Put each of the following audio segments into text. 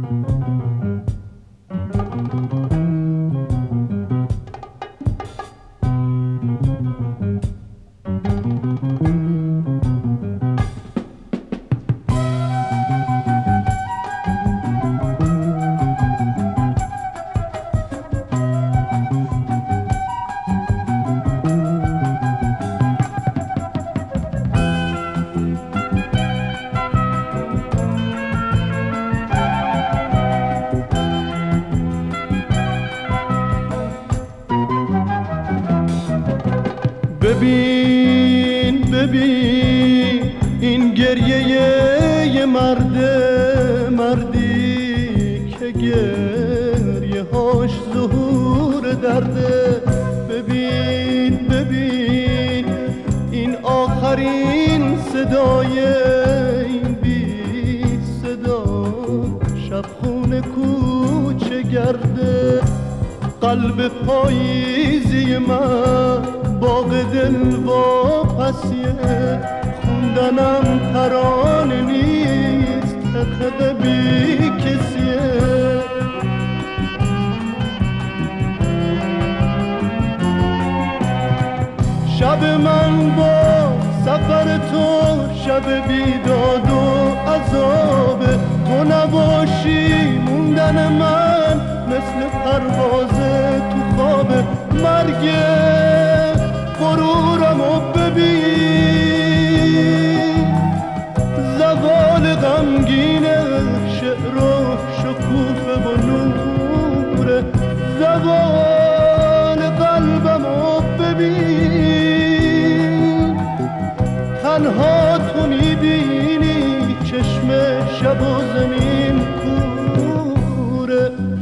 ببین ببین این گریه یه مردی که گریه هاش ظهور درده. ببین ببین این آخرین صدای این بی صدا شبخون کوچه گرده. قلب پاییزی من باغ دل واپسیه، خوندنم ترانه نیست حقیقه بی کسیه. شب من با سفر تو شب بیداد و عذابه، تو نباشی موندن من مثل پرواز تو خوابه. مرگ غرورمو ببین، زوال غمگین شعر و شکوفه و نوره. زوال قلبمو ببین، تنها تو میبینی چشم شب و زمین کوره.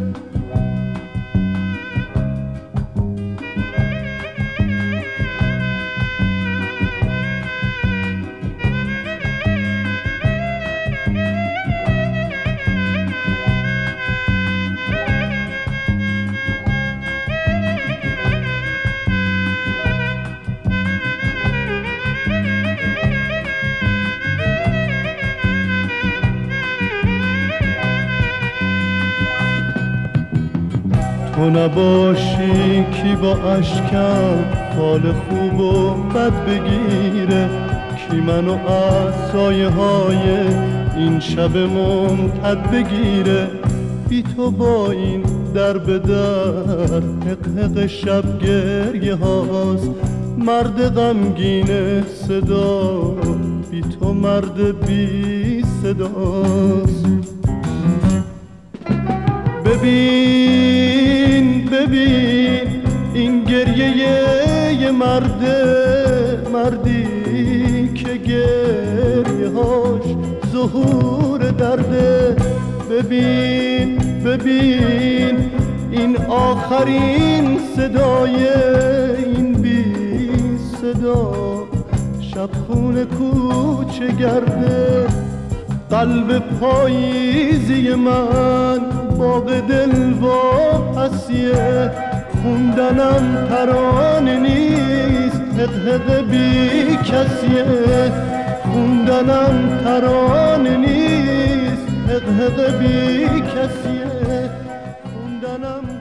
تو نباشی کی با اشکم حال خوب و بد بگیره، کی منو از سایه های این شب ممتد بگیره. بی تو با این در به در حق شب گریه هاست، مرد غمگین صدا بی تو مرد بی صداست. ببین ببین این گریه یه مردی که گریه هاش ظهور درده. ببین ببین این آخرین صدای این بی صدا شبخون کوچه گرده. قلب پاییزی من باغ دل واپسیه، خوندنم ترانه نیست حقیقه بی کسیه. خوندنم ترانه نیست حقیقه بی کسیه. خوندنم